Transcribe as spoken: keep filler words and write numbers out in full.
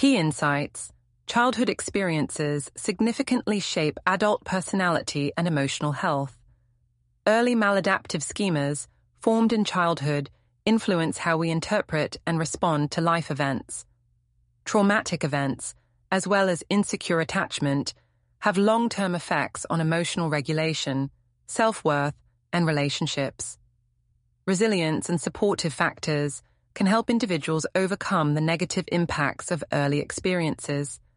Key insights: childhood experiences significantly shape adult personality and emotional health. Early maladaptive schemas formed in childhood influence how we interpret and respond to life events. Traumatic events, as well as insecure attachment, have long-term effects on emotional regulation, self-worth, and relationships. Resilience and supportive factors can help individuals overcome the negative impacts of early experiences,